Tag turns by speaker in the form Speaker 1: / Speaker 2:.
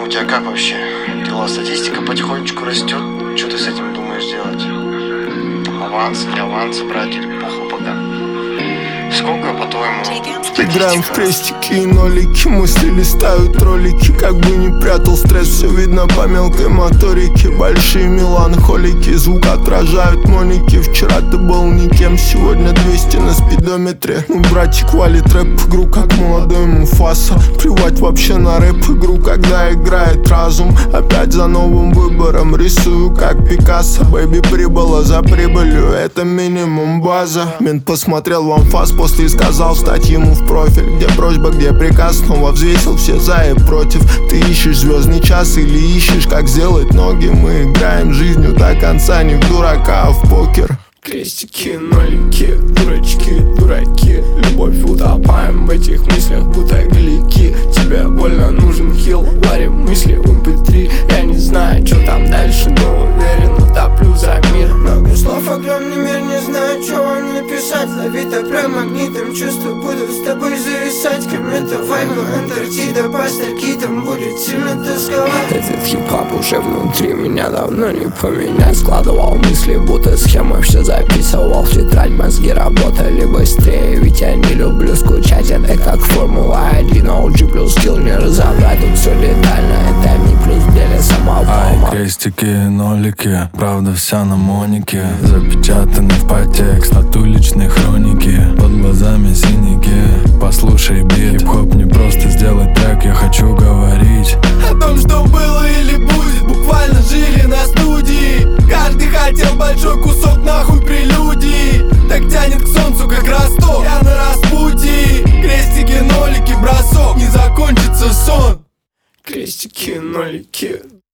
Speaker 1: тебя как вообще дела? Статистика потихонечку растет. Что ты с этим думаешь делать? Аванс, не аванс брать или похуй пока? Сколько, по-твоему,
Speaker 2: Играем в крестики и нолики, мысли листают ролики. Как бы не прятал стресс, все видно по мелкой моторике. Большие меланхолики, звук отражают моники. Вчера ты был никем, сегодня 200 на спидометре. Ну, братик валит рэп-игру, как молодой Муфаса. Плевать вообще на рэп-игру, когда играет разум. Опять за новым выбором рисую, как Пикассо. Бэйби прибыла за прибылью, это минимум база. Мент посмотрел в анфас после и сказал встать ему в профиль. Где просьба, где приказ, снова взвесил все за и против. Ты ищешь звездный час или ищешь, как сделать ноги? Мы играем жизнью до конца, не в дурака, а в покер. Крестики, нолики, дурачки, дураки. Любовь утопаем в этих мыслях, будто глики. Тебе больно нужен хил, варим мысли в MP3. Я не знаю, что там дальше, но уверен, утоплю за мир.
Speaker 3: Много слов, огромный мир, не знаю, что вам написать. Лови так прям магнитом, чувства буду с тобой зависать. Комета, вайбу, Антарктида, пастырки, там будет сильно тосковать.
Speaker 2: Этот хип-хоп уже внутри меня давно не поменять. Складывал мысли, будто схемы, все записывал в тетрадь. Мозги работали быстрее, ведь я не люблю скучать. Это как Формула-1, OG плюс скилл не разобрать. Тут все летально, это ми плюс в деле самого.
Speaker 4: Крестики, нолики, правда вся на монике. Запечатаны в подтекст от уличной хроники. Под глазами синяки, послушай бит. Хип-хоп не просто сделать трек, я хочу говорить
Speaker 2: О том, что было или будет, буквально жили на студии. Каждый хотел большой кусок нахуй прелюдии. Так тянет к солнцу, как Ростов, я на распутье. Крестики, нолики, бросок, не закончится сон. Крестики, нолики.